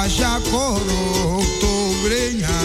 mashakoro to brenya.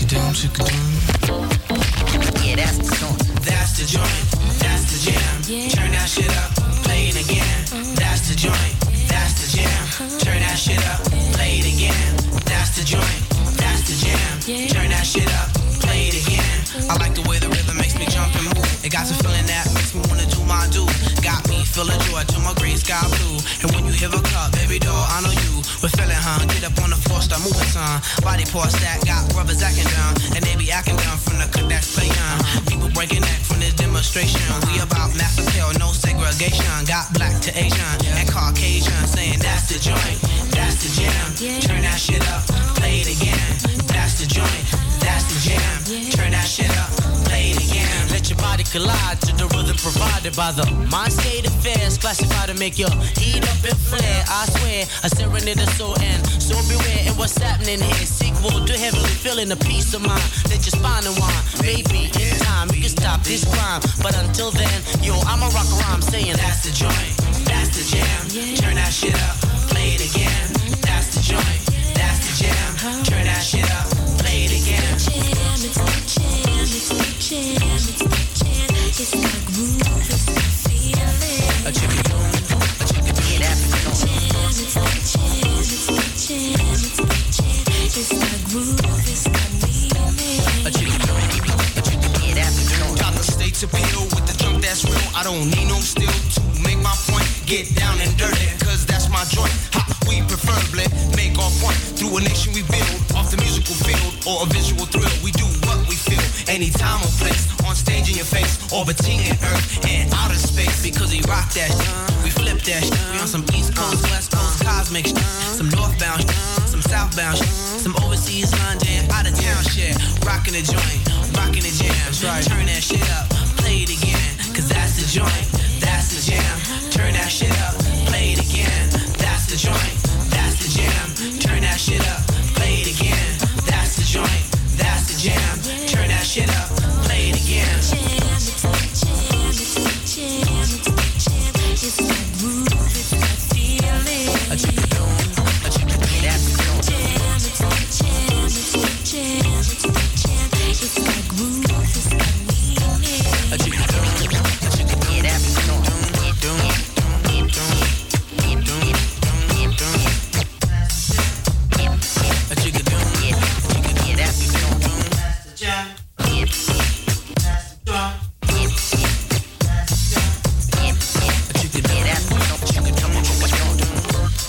Chick-a-dum, chick-a-dum. Yeah, that's the song. That's the joint, that's the jam. Turn that shit up, play it again. That's the joint, that's the jam. Turn that shit up, play it again. That's the joint, that's the jam. Turn that shit up, play it again. I like the way the rhythm makes me jump and move. It got some feeling that makes me wanna do my do. Got me feeling joy to my gray sky blue. And when you hear a club, baby doll, I know you. We're feeling, huh? Get up on the floor, start moving, son. Body parts that got brothers acting down. And they be acting down from the cut that's playing. People breaking neck from this demonstration. We about mass appeal, no segregation. Got black to Asian and Caucasian. Saying that's the joint, that's the jam. Turn that shit up, play it again. That's the joint, that's the jam. Turn that shit up, play it again. Let your body collide to the rhythm provided by the mind state affairs. Classified to make your heat up and flare. I swear, a serenade of soul and so beware. And what's happening here? Sequel to heavily feeling a peace of mind. Let your spine unwind. Maybe in time we can stop this crime. But until then, yo, I'ma rock around saying that's the joint, that's the jam. Turn that shit up, play it again. That's the joint, that's the jam. Turn that shit up, play it again. It's the jam, it's the jam, it's the jam, it's the jam. It's got a groove, it's got a feeling. A chicken boom, a chicken boom. Yeah, that's the song. It's the jam, it's the jam, it's the jam. It's got a groove, it's got meaning. A chicken boom, a chicken boom. Yeah, that's the song. Got the state's appeal with the junk that's real. I don't need no steel to make my point. Get down and dirty, cause that's my joint. Ha, we preferably make our point through a nation we build off the musical field or a visual thrill. We do what we feel, anytime or place, on stage in your face, orbiting in earth and outer space. Because we rock that shit, we flip that shit. We on some East Coast, West Coast cosmic shit, some northbound shit, some southbound shit, some overseas London, out of town shit. Rocking the joint, rocking the jam. Turn that shit up, play it again. Cause that's the joint, that's the jam. Turn that shit up, play it again. That's the joint, that's the jam. Turn that shit up, play it again. That's the joint, that's the jam. Turn that shit up, play it again. It's the jam, it's the jam, it's the jam. It's got a groove, it's got a feeling. A chicken boom, a chicken boom. Yeah, that's the song. Jam, it's the jam, it's the jam, it's the jam. It's got a groove, it's got meaning. A chicken boom, a chicken boom. Yeah, that's the song. A chicken boom, Yeah, that's the song. that's the jam. Yeah, That's the drum. A chicken boom, that's the song. chicken boom, chicken boom.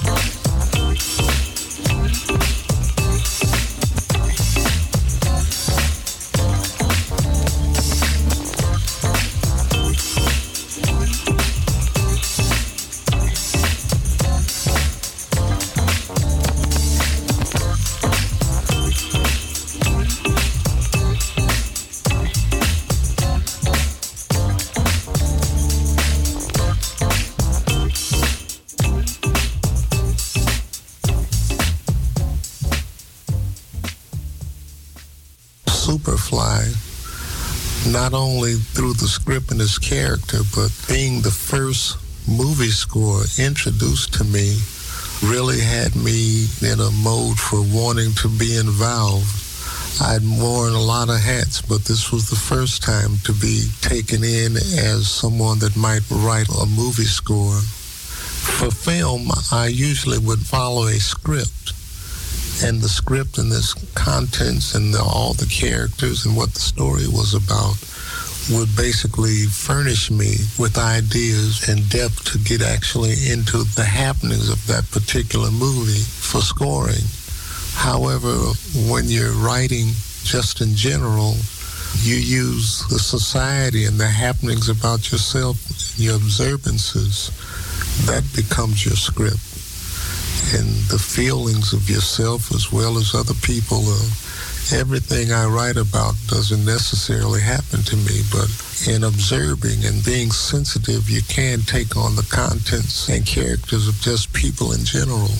Superfly, not only through the script and his character, but being the first movie score introduced to me, really had me in a mode for wanting to be involved. I'd worn a lot of hats, but this was the first time to be taken in as someone that might write a movie score. For film, I usually would follow a script, and the script and its contents and all the characters and what the story was about would basically furnish me with ideas and depth to get actually into the happenings of that particular movie for scoring. However, when you're writing just in general, you use the society and the happenings about yourself, your observances. That becomes your script. And the feelings of yourself as well as other people, everything I write about doesn't necessarily happen to me, but in observing and being sensitive, you can take on the contents and characters of just people in general.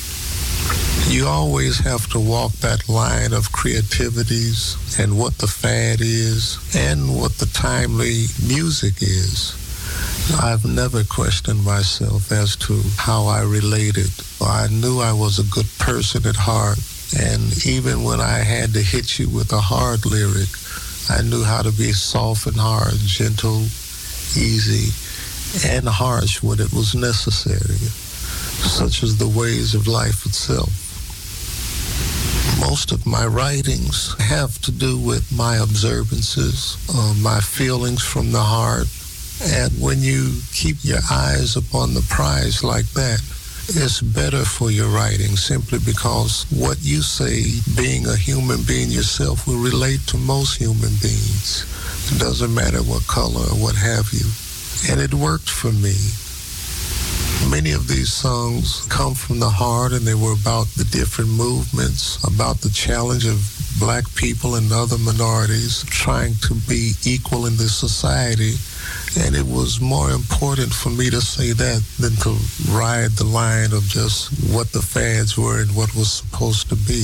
You always have to walk that line of creativities and what the fad is and what the timely music is. I've never questioned myself as to how I related. I knew I was a good person at heart, And even when I had to hit you with a hard lyric, I knew how to be soft and hard, gentle, easy, and harsh when it was necessary, such as the ways of life itself. Most of my writings have to do with my observances, my feelings from the heart. And when you keep your eyes upon the prize like that, it's better for your writing simply because what you say, being a human being yourself, will relate to most human beings. It doesn't matter what color or what have you. And it worked for me. Many of these songs come from the heart, and they were about the different movements, about the challenge of black people and other minorities trying to be equal in this society. And it was more important for me to say that than to ride the line of just what the fads were and what was supposed to be.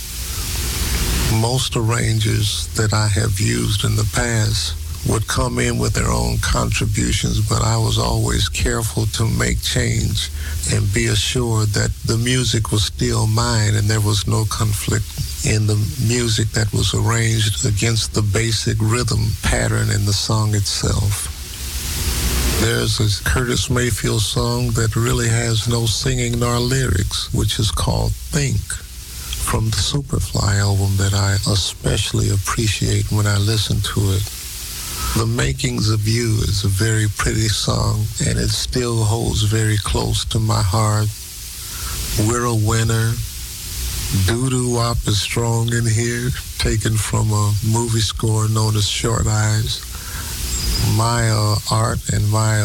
Most arrangers that I have used in the past would come in with their own contributions, but I was always careful to make change and be assured that the music was still mine and there was no conflict in the music that was arranged against the basic rhythm pattern in the song itself. There's a Curtis Mayfield song that really has no singing nor lyrics, which is called Think, from the Superfly album, that I especially appreciate when I listen to it. The Makings of You is a very pretty song, and it still holds very close to my heart. We're a Winner. Doo-doo-wop is strong in here, taken from a movie score known as Short Eyes. My art and my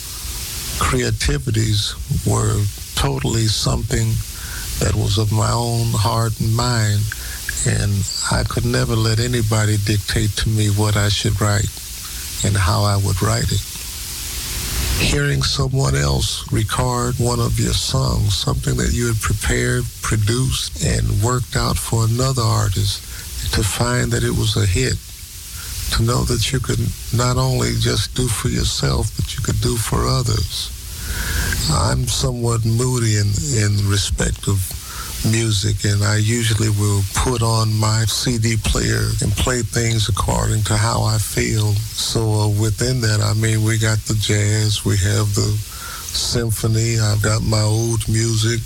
creativities were totally something that was of my own heart and mind, and I could never let anybody dictate to me what I should write and how I would write it. Hearing someone else record one of your songs, something that you had prepared, produced, and worked out for another artist, to find that it was a hit, to know that you could not only just do for yourself, but you could do for others. I'm somewhat moody in respect of music, and I usually will put on my CD player and play things according to how I feel. So within that, I mean, we got the jazz, we have the symphony, I've got my old music,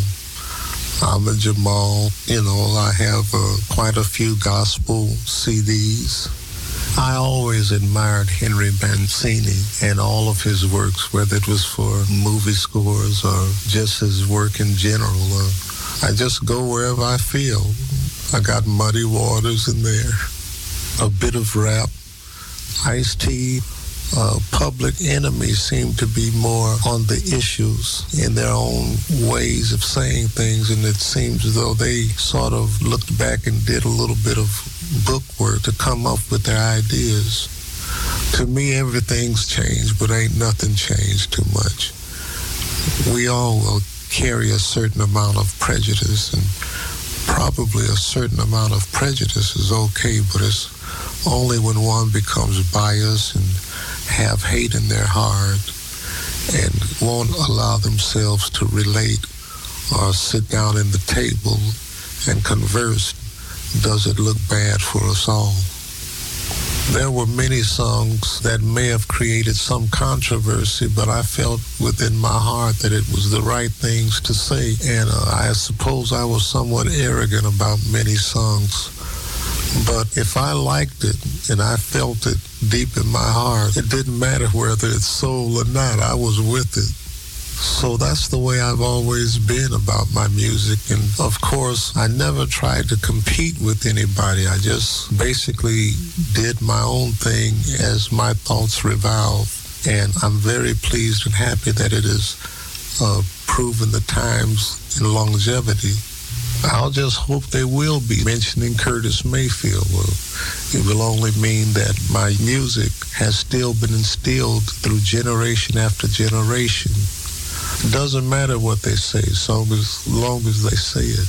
Ahmad Jamal, I have quite a few gospel CDs. I always admired Henry Mancini and all of his works, whether it was for movie scores or just his work in general. I just go wherever I feel. I got Muddy Waters in there, a bit of rap. Ice-T, Public Enemy seem to be more on the issues in their own ways of saying things, and it seems as though they sort of looked back and did a little bit of book work to come up with their ideas. To me, everything's changed, but ain't nothing changed too much. We all will carry a certain amount of prejudice, and probably a certain amount of prejudice is okay, but it's only when one becomes biased and have hate in their heart and won't allow themselves to relate or sit down in the table and converse, does it look bad for us all. There were many songs that may have created some controversy, but I felt within my heart that it was the right things to say, and I suppose I was somewhat arrogant about many songs. But if I liked it and I felt it deep in my heart, it didn't matter whether it's soul or not, I was with it. So that's the way I've always been about my music. And of course, I never tried to compete with anybody. I just basically did my own thing as my thoughts revolve. And I'm very pleased and happy that it has proven the times in longevity. I'll just hope they will be mentioning Curtis Mayfield. It will only mean that my music has still been instilled through generation after generation. It doesn't matter what they say, so as long as they say it.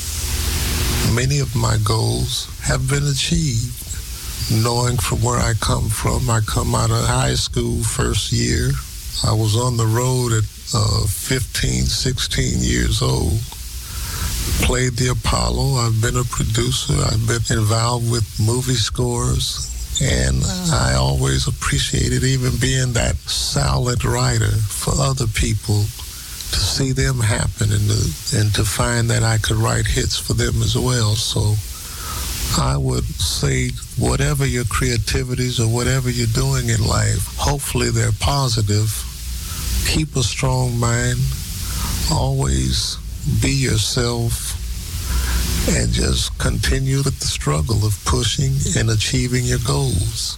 Many of my goals have been achieved. Knowing from where I come out of high school first year. I was on the road at 15, 16 years old. played the Apollo. I've been a producer. I've been involved with movie scores. And I always appreciated even being that solid writer for other people, to see them happen and to find that I could write hits for them as well. So I would say whatever your creativities or whatever you're doing in life, hopefully they're positive. Keep a strong mind. Always be yourself and just continue with the struggle of pushing and achieving your goals.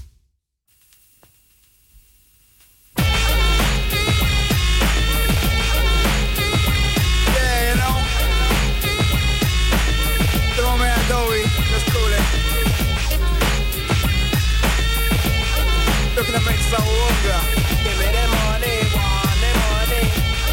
Looking to make some longer. Give me that money, want that money.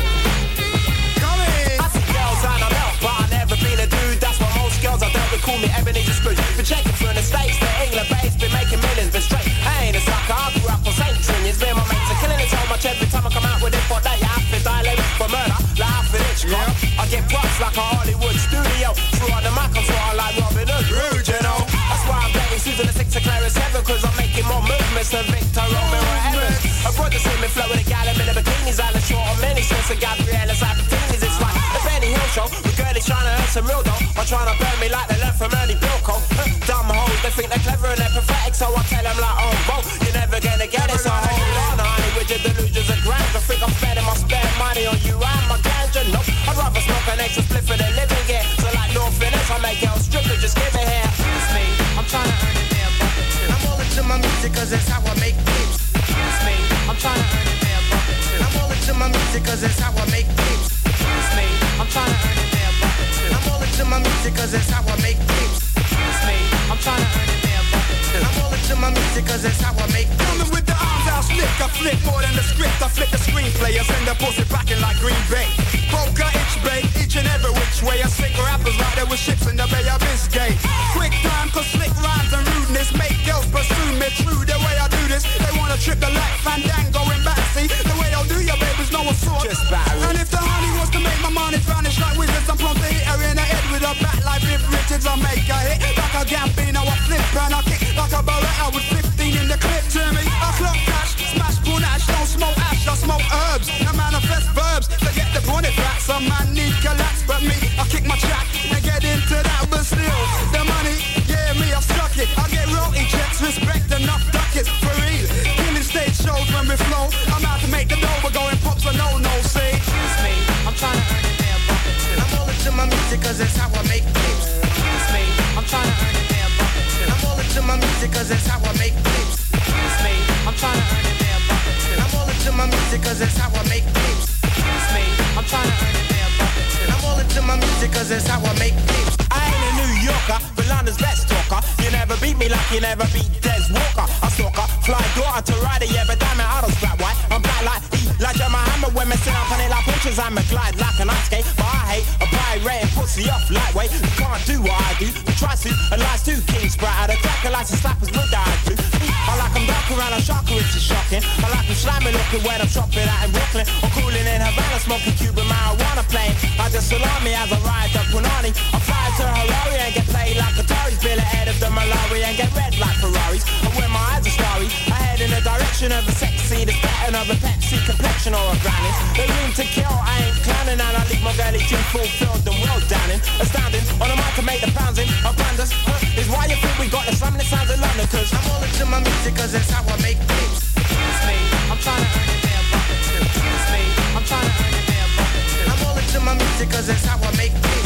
Come in. I see girls on a melt, but I never been a dude. That's why most girls I dealt with call me Ebenezer Scrooge. Been checking from the States to England, babes been making millions, been straight. I ain't a sucker, I grew up on St. Trinity's. Me and my mates are killing it so much every time I come out with it. For that, you have to dilate for murder, like half an inch. I get props like a Hollywood studio. Through on the mic, I'm sort of like Robin Hood, rude, you know. That's why I'm betting Susan the 6 to Clarence 7, cause I'm making more movements than Victor Romero Evans. I brought the swimming flow with a gal in the bikinis, and a short on many since a Gabriella Sabatini's. It's like the Benny Hill show, with girlies trying to earn some real dough, or trying to burn me like they learned from early Bilko. Dumb hoes, they think they're clever and they're pathetic, so I tell them like, oh, bro, you're never gonna get it, so hold on, honey, with your delusions and grand. I think I'm spending my spare money on you and my ganja. Nope, I'd rather smoke an extra split for the living, yeah. So like no finish, I make girls stripper, just give it here. It's me, I'm trying to earn it there, bucket too. I'm all into my music, cause it's how I make clips. It's me, I'm trying to earn it there, bucket too. I'm all into my music, cause it's how I make clips. It's me, I'm trying to earn it there, bucket too. I'm all into my music, cause it's how I make clips. It's me, I'm trying to earn it there, bucket too. I'm all into my music, cause it's how I make clips. Coming with the arms out slick, I flip more than the script. I flip the screenplay, I send the pussy backing like Green Bay. Poker itch bait, each and every which way. I slick rappers like there were ships in the Bay of Biscay. Quick time, cause slick rhymes and rudeness make girls pursue me. True, the way I do this, they wanna trip the light, fandango and batsy. The way I'll do your babies, no one saw. Just Barry. And if the honey was to make my money vanish like wizards, I'm prompt to hit her in the head with a bat like Biff Richards. I make a hit like a Gambino, I flip and I kick like a Beretta with 15 in the clip. To me, I clock cash, smash punash, don't smoke ash, I smoke herbs. I manifest verbs, forget the bonnet rats. Some man need collapse, but me, I kick my track and get into that. But still, the money, yeah, me, I struck it. I get royalty checks, respect enough ducats for real. Killing stage shows when we flow. I'm out to make the dough, we're going pops or no, say. It's me, I'm trying to earn it there, bucket too. I'm all into my music, cause it's how I make clips. It's me, I'm trying to earn it there, bucket too. I'm all into my music, cause it's how I make clips. It's me, I'm trying to earn it there, bucket too. I'm all into my music, cause it's how I make clips. It's me, I'm trying to earn it there, bucket too. I'm all into my music, cause it's how I make clips. I ain't a New Yorker, but London's best talker. You never beat me like you never beat Des Walker. I stalker, fly daughter to rider, yeah, but damn it, I don't scrap white. I'm black like E, like John Muhammad. When me sit up on it like punches, I'm a glide like an ice skate. But I hate a pirate and pussy off lightweight. You can't do what I do, you try to, and lies too. King Sprite out of cracker like some slappers would I do. I like them dark around a sharker, it's just shocking. I like them slimy looking when I'm shopping out in Brooklyn. Or cooling in Havana, smoking Cuban marijuana playing. I just salami as I ride the Punani. I fly to Harare and get played like Atari's. Feel ahead of the Malawi and get red like Ferraris. And when my eyes are starry, I head in the direction of the sexy, the pattern of a Pepsi complexion or a granny. The room to kill, I ain't clowning, and I leave my girlie too fulfilled and well downing. Astounding, on the mic to make the pounds in. Our banders, is why you think we got the slamming the sounds of London. Cause I'm all into my music, cause it's how I make clips. It's me, I'm trying to earn it there, bucket too. It's me, I'm trying to earn it there, bucket too. I'm all into my music, cause it's how I make clips.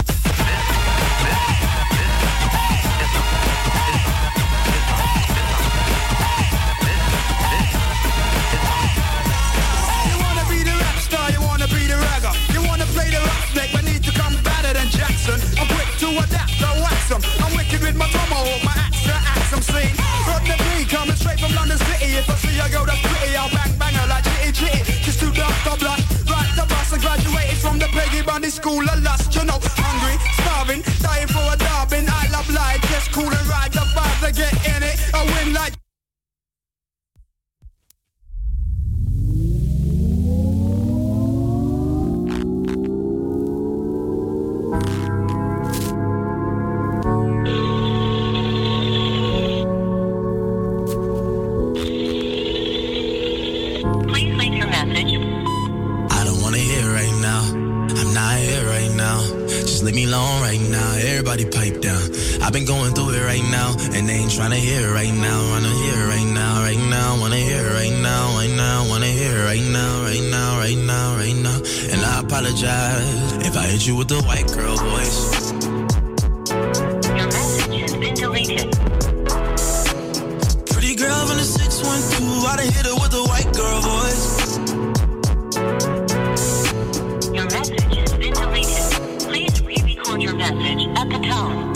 Play the roughneck, but need to come better than Jackson. I'm quick to adapt, I wax 'em. I'm wicked with my tomahawk, my axe to axe 'em. See, from the B, coming straight from London City. If I see a girl that's pretty, I'll bang bang her like chitty chitty. She's too dark to blush, right to bust. I graduated from the Peggy Bundy School of Lust. You know, hungry, starving, dying for a darbin. I love life, just cool and ride the vibes. I get in it, I win like. right now. Everybody pipe down. I've been going through it right now, and they ain't tryna hear it right now. Wanna hear it right now, right now. Wanna hear it right now, right now. Wanna hear it right now, right now, right now, right now. And I apologize if I hit you with the white girl voice. Your message has been deleted. Pretty girl from the 612, I done hit her with the white girl voice. Your message has been deleted. Please re-record your message at the tone.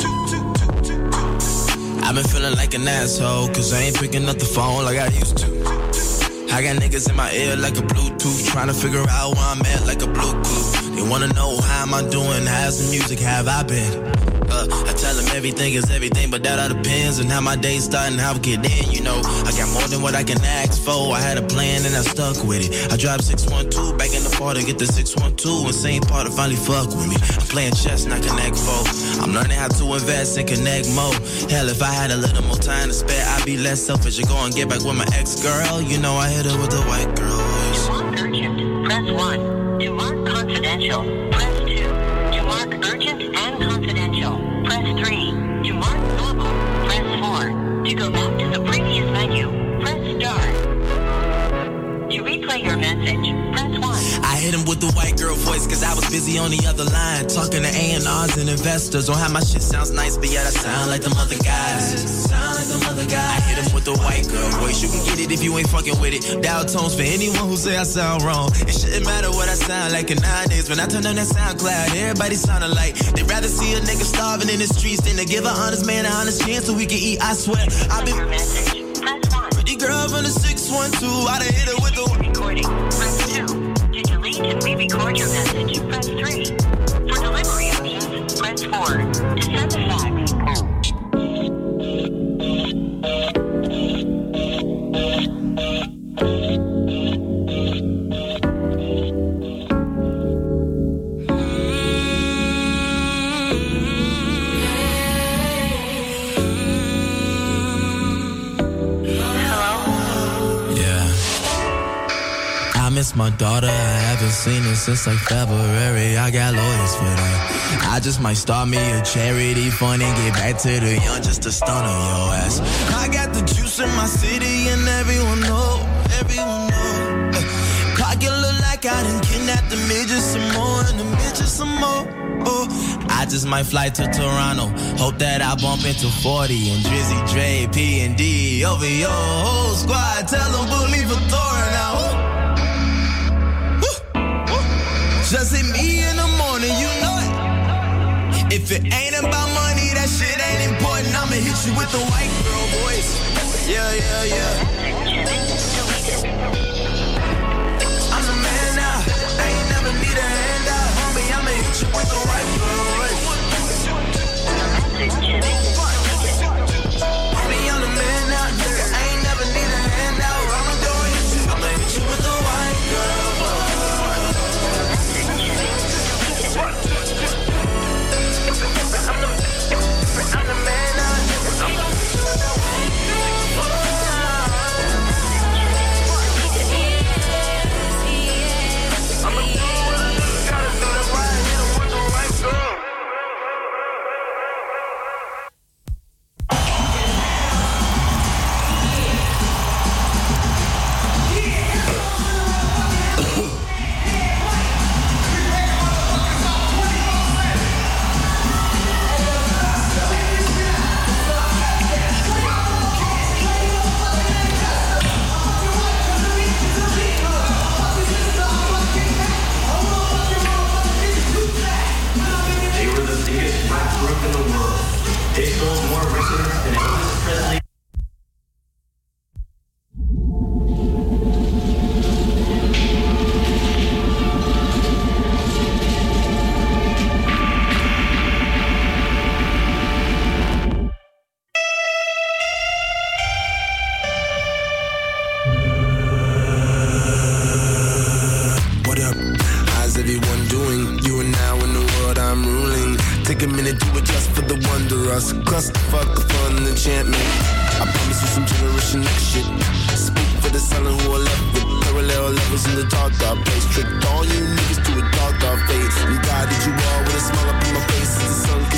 I've been feeling like an asshole, cause I ain't picking up the phone like I used to. I got niggas in my ear like a Bluetooth, trying to figure out where I'm at like a blue clue. They wanna know how am I doing, how's the music, have I been? I tell them everything is everything, but that all depends on how my day start and how I get in, you know. I got more than what I can ask for. I had a plan and I stuck with it. I drive 612 back in the park to get the 612 and same part to finally fuck with me. I'm playing chess, not connect foe. I'm learning how to invest and connect more. Hell, if I had a little more time to spare, I'd be less selfish and go and get back with my ex-girl. You know I hit her with the white girl voice. To mark urgent, press 1. To mark confidential, press 2. To mark urgent and confidential, press 3. To mark normal, press 4. To go back to the previous menu, press star. To replay your message, press 1. I hit him with the white girl voice cause I was busy on the other line talking to A&Rs and investors on how my shit sounds nice, but yet I sound like them other guys. I hit him with the white girl voice. You can get it if you ain't fucking with it. Dial tones for anyone who say I sound wrong. It shouldn't matter what I sound like in nowadays. When I turn on that SoundCloud, everybody sound alike. They'd rather see a nigga starving in the streets than to give an honest man an honest chance so we can eat. I swear, I've been Your message, press 1. pretty girl from the 612. I done hit her with the Recording, press 2. To delete and re-record your message, press 3. For delivery options, press 4. To send a fax. I miss my daughter, I haven't seen her since like February. I got lawyers for that. I just might start me a charity fund and get back to the young just to stun on your ass. I got the juice in my city and everyone know. Clock it look like I done kidnapped the midgets some more and the midgets some more. Oh, I just might fly to Toronto. Hope that I bump into 40 and Drizzy, Dre, P&D over your whole squad. Tell them book me for Thor now. Just hit me in the morning, you know it. If it ain't about money, that shit ain't important. I'ma hit you with the white girl voice. Yeah. I'm the man now. I ain't never need a handout, homie. I'ma hit you with the white girl voice. Homie, I'm the man now, nigga. I ain't never need a handout. I'ma go and hit you. I'ma hit you with the white girl voice. I'm the man now. Take a minute, do it just for the wanderers. Clusterfuck, the fun, and enchantment. I promise you some generation next shit. Speak for the silent who are left with parallel levels in the dark place. Tricked all you niggas to a dark fate. And guided you all with a smile up in my face as the sun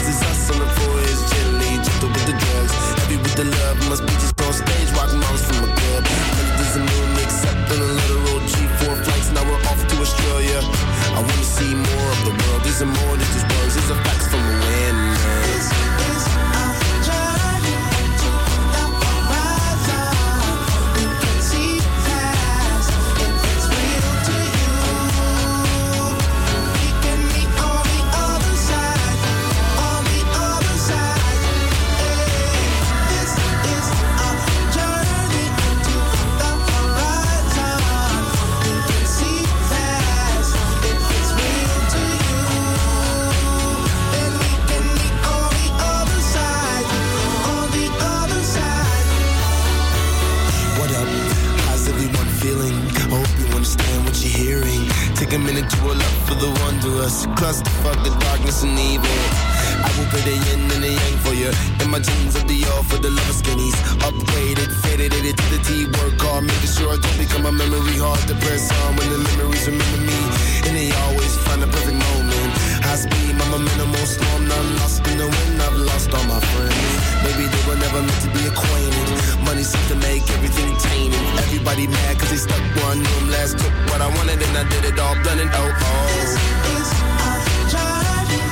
take a minute to a love for the wondrous. Clusterfuck the darkness and evil. I will put the yin and the yang for you. In my jeans of Dior for the lover skinnies. Upgraded, faded it to the T. Work hard, making sure I don't become a memory. Hard to press on when the memories remember me. And they always find the perfect moment. High speed, my minimal storm. Not lost in the wind, I've lost all my friends. Maybe they were never meant to be acquainted. Money seems to make everything tainted. Everybody mad cause they stuck one room. Last took what I wanted and I did it all, done it, oh, oh. This is our journey.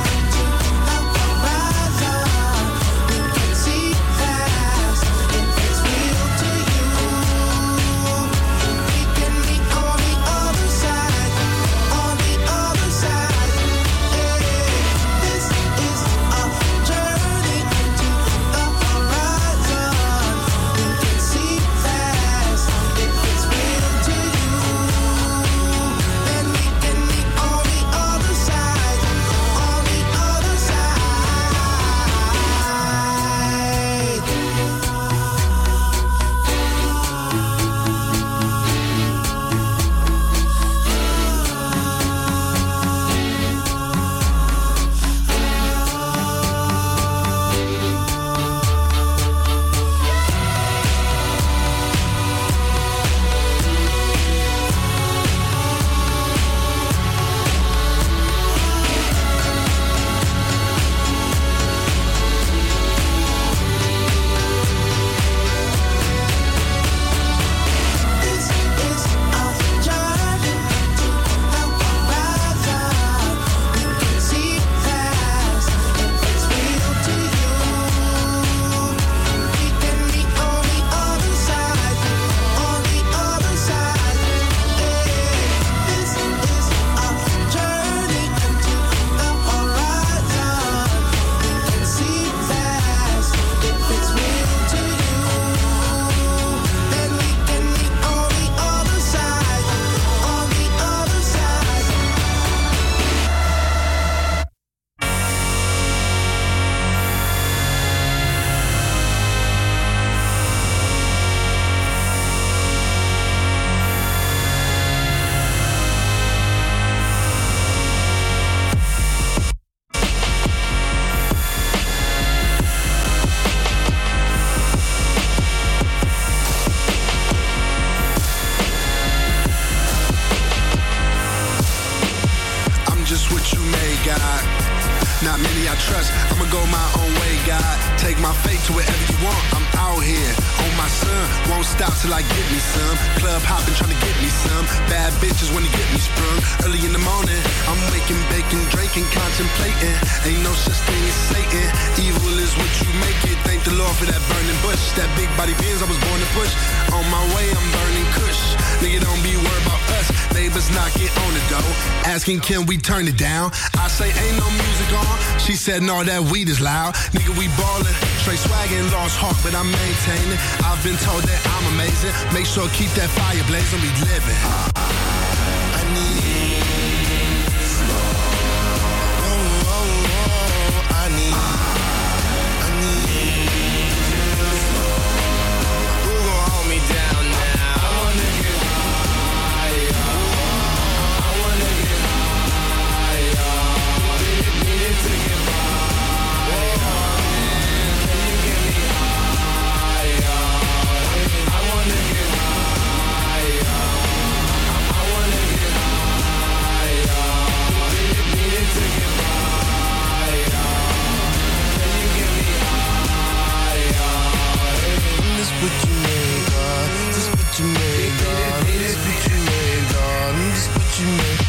Not many I trust, I'ma go my own way, God. Take my fate to wherever you want, I'm out here. On my son, won't stop till I get me some. Club hopping, trying to get me some. Bad bitches when you get me sprung. Early in the morning, I'm waking, baking, drinking, contemplating. Ain't no such thing as Satan. Evil is what you make it. Thank the Lord for that burning bush. That big body Benz I was born to push. On my way, I'm burning kush. Nigga, don't be worried about us. Neighbors knocking on the door, asking can we turn it down? I say ain't no music on. She said no, that weed is loud. Nigga, we ballin', straight swaggin', lost heart, but I'm maintaining. I've been told that I'm amazing. Make sure keep that fire blazing. We living. I need slow. Oh, oh, oh. I need slow. Who gon' hold me down now? I wanna get higher. I wanna get higher. Need it to get higher. Can you get me higher? I wanna get higher. I wanna get higher. Need it to get higher. Can you get me higher? This what you made, God. This what you made, God. This what you made, God. This what you made.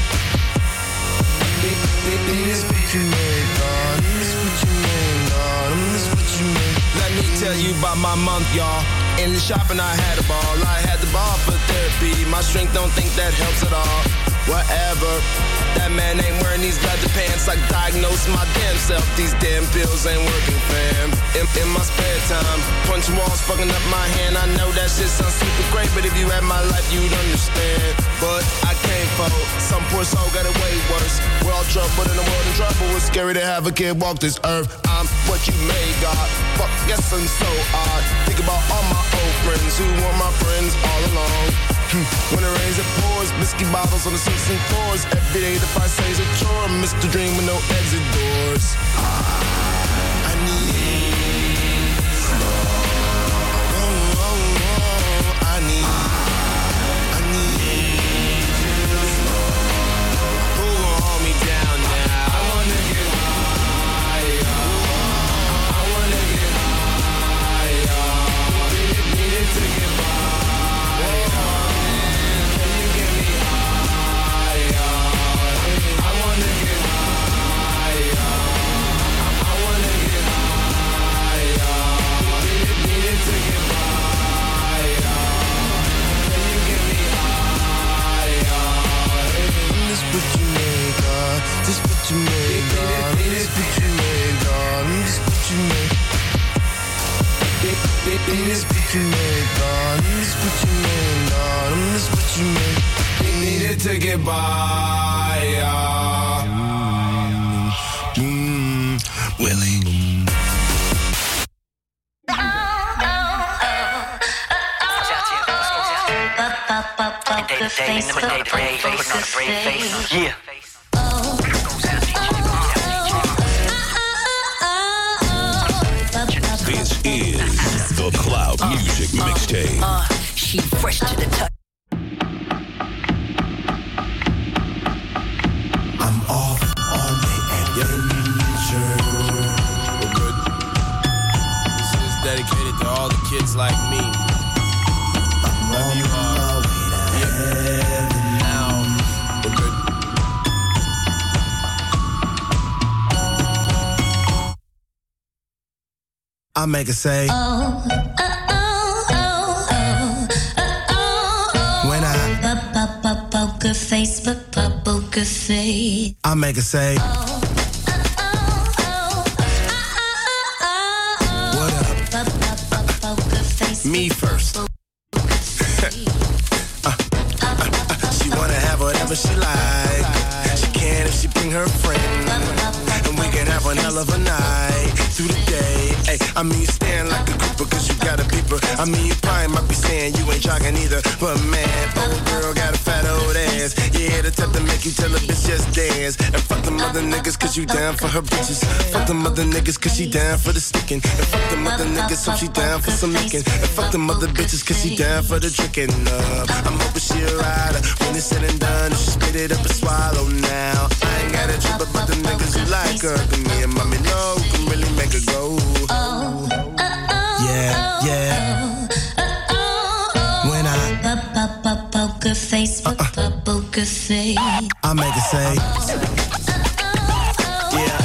This what you made, God. This what you made, God. This what you made. Let me tell you about my month, y'all. In the shopping, I had a ball. I had the ball for therapy. My strength don't think that helps at all. Whatever. That man ain't wearing these leather pants. I diagnosed my damn self. These damn pills ain't working, fam. In my spare time, punching walls, fucking up my hand. I know that shit sounds super great, but if you had my life, you'd understand. But I can't fold. Some poor soul got it way worse. We're all trouble in the world in trouble. It's scary to have a kid walk this earth. I'm what you made, God. Fuck, yes, I'm so odd. Think about all my old friends who were my friends all along. When it rains, it pours, but whiskey bottles on the sinks and floors. Every day the price is a chore. Mr. Dream with no exit doors. I need slow. Oh, oh, oh. I need you slow. Who gon' hold me down now? I wanna get higher. I wanna get higher. Need it to get by. Can you get me higher? I wanna get higher. I wanna get higher. Need it to get by. Can you get me higher? This what you made, God. This what you made, God. This what you made, God. This what you made. This what you made, God. This what you made, God. This what you made. You needed to get by, Willie. Yeah. This is the Cloud Music Mixtape. She fresh to the touch. I'm off on the adventure. We're good. This is dedicated to all the kids like me. Wherever you are. Yeah. Now, we're good. I make it say. When Poker face, poker face. I make it say. What up? Me first. She wanna have whatever she like. She can if she bring her friend. And we can have one hell of a night through the day. Hey, I mean, you stand like a grouper cause you got a beeper. I mean, you probably might be saying you ain't jogging either. But man, old girl got a fat old ass. Yeah, the type to make you tell a bitch just dance. And fuck them other niggas cause you down for her bitches. Fuck them other niggas cause she down for the sticking. And fuck them other niggas so she down for some licking. And fuck them other bitches cause she down for the tricking. I'm hoping she a rider. When it's said and done, she spit it up and swallow now. I ain't got a trip about the niggas who like her. Cause me and mommy know can really make her go. Yeah, yeah. When I Poker face, poker face. I make it say. Yeah.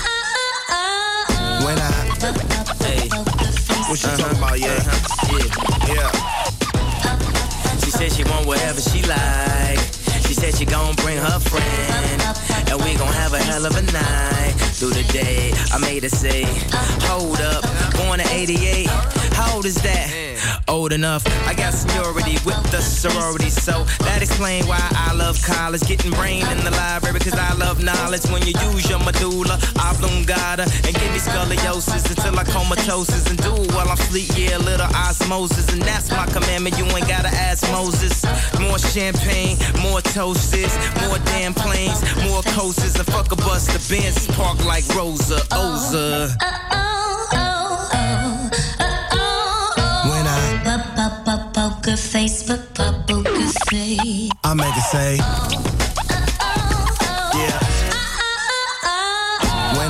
When I. Hey. What you talking about? Yeah. Yeah. She said she want whatever she like. She said she gon' bring her friend. And we gon' have a hell of a night through the day. I made her say, hold up, born in 88. How old is that? Old enough. I got seniority with the sorority, so that explain why I love college. Getting brain in the library, cause I love knowledge. When you use your medulla oblongata and give me scoliosis until I comatosis and do it while I'm asleep, yeah, a little osmosis. And that's my commandment, you ain't gotta ask Moses. More champagne, more toasts, more damn planes, more coasters, and fuck a bus, the Benz park like Rosa, Oza. Poker face, poker face. I make it say. Yeah. When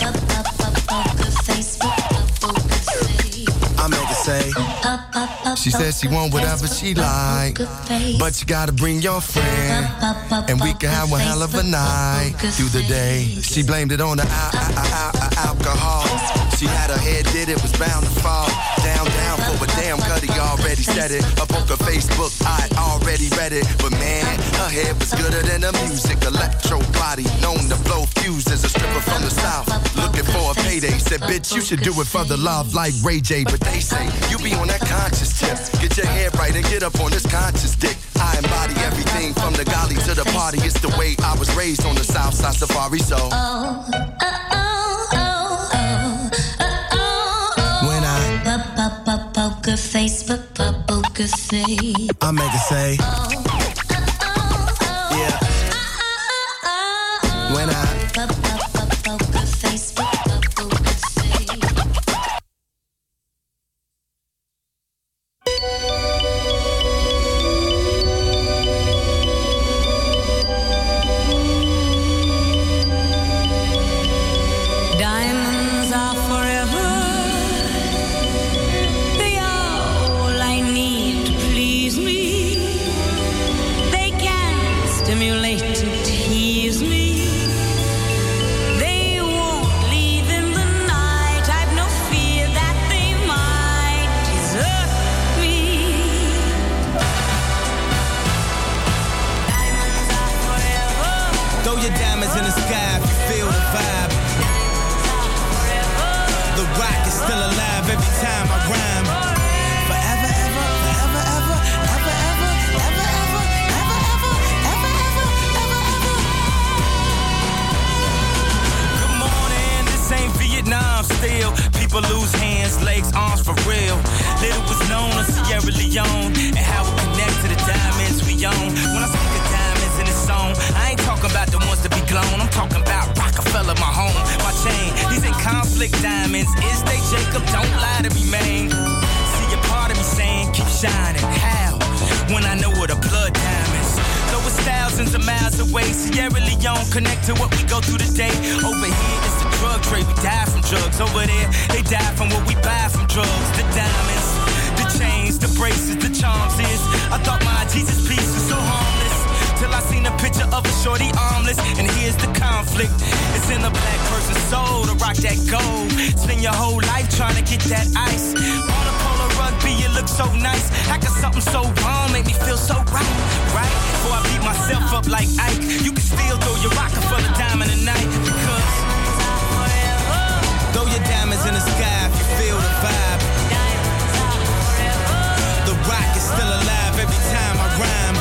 I make it say. She says she want whatever she like, but you gotta bring your friend, and we can have one hell of a night through the day. She blamed it on the alcohol. She had her head did it, was bound to fall. Down for a damn cutty, already said it. Up on her Facebook, I already read it. But man, her head was gooder than the music. Electro body, known to blow fuses. A stripper from the south, looking for a payday. Said, bitch, you should do it for the love like Ray J. But they say, you be on that conscious tip. Get your head right and get up on this conscious dick. I embody everything from the golly to the party. It's the way I was raised on the south side safari, so. When I poker face, poker face. I make it say. Yeah. When I Diamonds are forever. They are all I need to please me. They can stimulate and tease me. They won't leave in the night. I've no fear that they might desert me. Diamonds are forever. Throw your diamonds in the sky if you feel the vibe. The rock is still alive every time I rhyme. Forever, ever, forever, ever, ever, ever, ever, ever, ever, ever, ever, ever, ever, ever. Good morning, this ain't Vietnam still. People lose hands, legs, arms for real. Little was known of Sierra Leone and how we connect to the diamonds we own. When I speak of diamonds in this song, I ain't talking about the ones to be blown. I'm talking about Rockefeller, my home, my chain. These ain't conflict diamonds. Is they Jacob? Don't lie to me, man. See a part of me saying, keep shining. How? When I know what a blood diamonds. Though it's thousands of miles away, Sierra Leone connect to what we go through today. Over here, it's the drug trade. We die from drugs. Over there, they die from what we buy from drugs. The diamonds, the chains, the braces, the charms is. I thought my Jesus piece was so harmless. Till I seen a picture of a shorty armless. And here's the conflict. It's in a black person's soul to rock that gold. Spend your whole life trying to get that ice. On a polo rugby, you look so nice. How can something so wrong make me feel so right? Right? Before I beat myself up like Ike, you can still throw your Rockefeller diamond tonight. Because throw your diamonds in the sky if you feel the vibe. The rock is still alive every time I rhyme.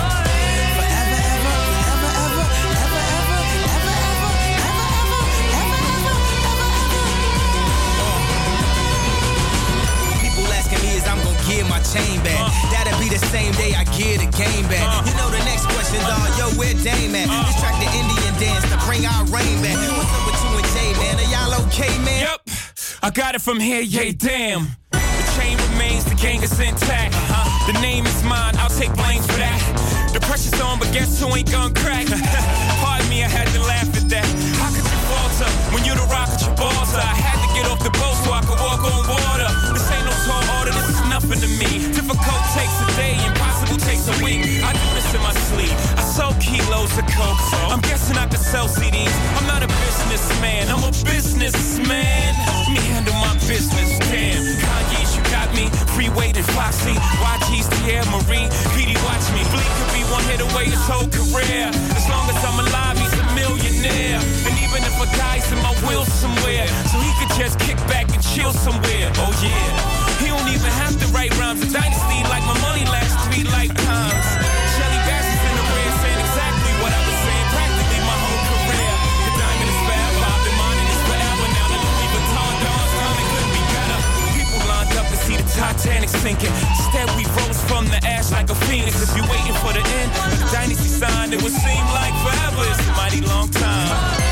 I'm gonna give my chain back. That'll be the same day I get a game back. You know the next question, dawg, yo, where Dame at? This track the Indian dance to bring our rain back. What's up with you and Jay, man? Are y'all okay, man? Yep, I got it from here, yeah, damn. The chain remains, the gang is intact. The name is mine, I'll take blame for that. The pressure's on, but guess who ain't gonna crack? Pardon me, I had to laugh at that. How could you falter when you the rock at your balls? I had to get off the boat so I could walk on water. This ain't no tall order, this is nothing to me. Difficult takes a day, impossible takes a week. I do this in my sleep. I sold kilos of coke, so I'm guessing I could sell CDs. I'm not a businessman, I'm a businessman. Let me handle my business, damn. Kanye's, you got me. Freeway to Foxy, YG's, Thierry Marie, PD, watch me. Bleak could be one hit away his whole career. As long as I'm alive, he's a millionaire. And even if I die, in my will somewhere, so he could just kick back and chill somewhere. Oh yeah, he don't even have to write rhymes. A dynasty like my money lasts 3 lifetimes. Shelly Bass is in the red saying exactly what I was saying practically my whole career. The diamond is forever, I've been mining this forever. Now the Louis Vuitton Don's coming, couldn't be better. People lined up to see the Titanic sinking. Instead we rose from the ash like a phoenix. If you're waiting for the end of the dynasty sign, it would seem like forever. It's a mighty long time.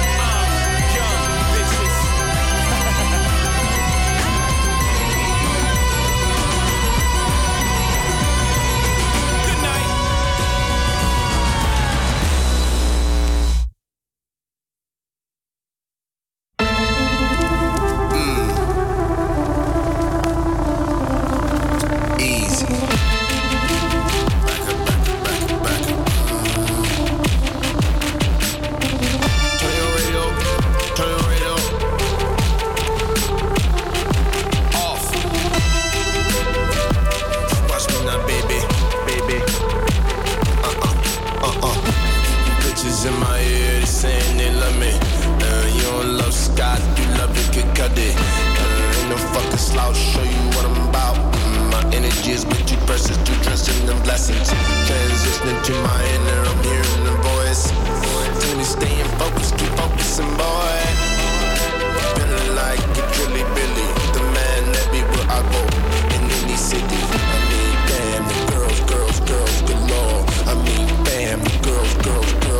Girls, girls, girls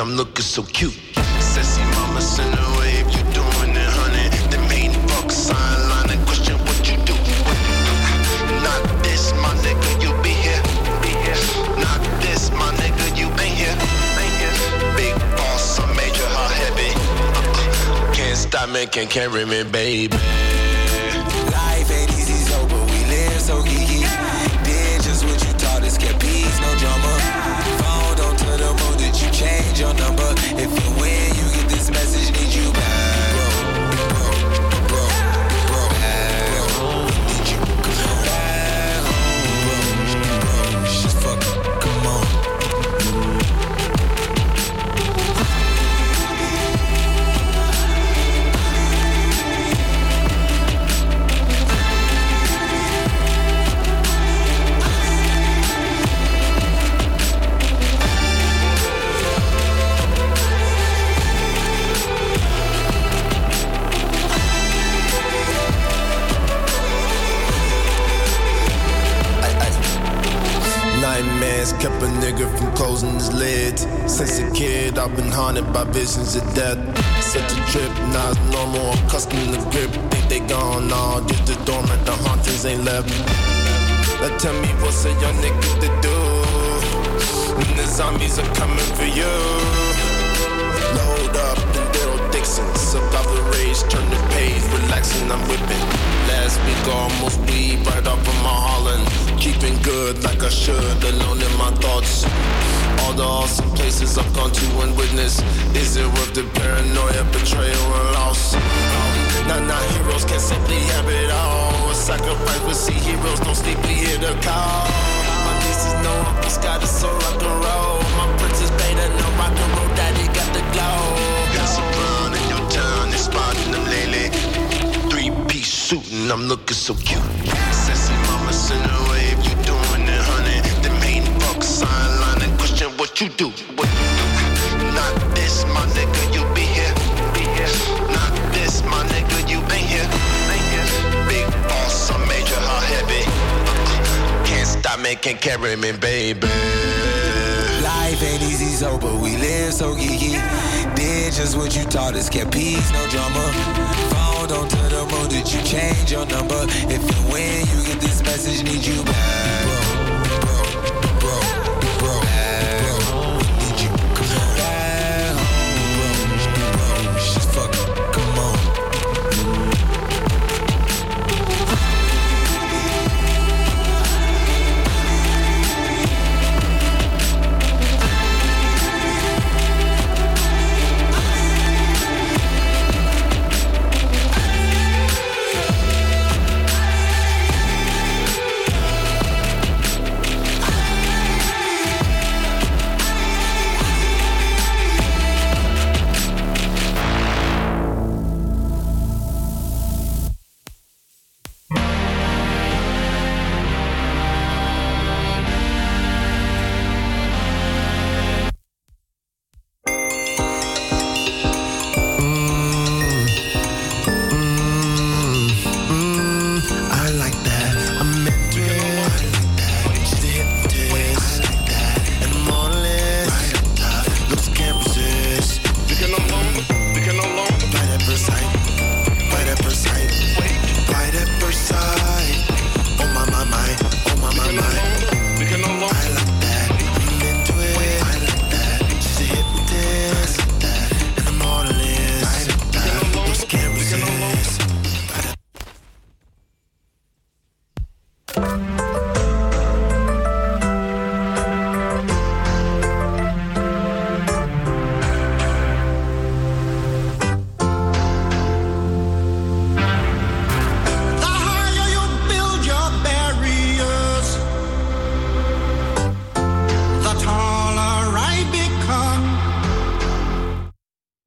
I'm looking so cute. Sassy mama, send a wave, you doing it, honey. The main fuck sign line and question what you do. Not this, my nigga, you be here. Not this, my nigga, you ain't here. Big boss, I made your heart heavy. Can't stop me, can't carry me, baby. Life ain't easy, so but we live so geeky. Did just what you taught us, kept peace, no drama. Phone on to the moon, did you change your number? If and when you get this message, need you back. Nightmares kept a nigga from closing his lids. Since a kid, I've been haunted by visions of death. Such a trip, now it's normal, accustomed to grip. Think they gone, nah, just the dormant, the hauntings ain't left. Now tell me what's a young nigga to do when the zombies are coming for you. Load up in Daryl Dixon, survive the rage, turn the page, relaxing, I'm whipping. Last week almost bleed right off of my Holland. Keeping good like I should, alone in my thoughts. All the awesome places I've gone to and witnessed. Is it worth the paranoia, betrayal, and loss? Not heroes can simply have it all. A sacrifice, we see heroes, don't sleep, we hear the call. My nieces know Uncle Scott is so rock and roll. My princess Beta, no rock and roll, daddy got the glow. Got some brown in your town, they spotting them lately. Three-piece suit and I'm looking so cute. Sassy mama, send a wave, you doing it, honey. The main fuck sign line and question what you do. Not this, my nigga, you be here. Not this, my nigga, you ain't here. Big boss, I made your heart heavy. Can't stop me, can't carry me, baby. Life ain't easy, so but we live so geeky. Did just what you taught us, kept peace, no drama. Phone on to the moon, did you change your number? If and when you get this message, need you back. Bro, need you, come on. Back home, bro, just fucking, come on.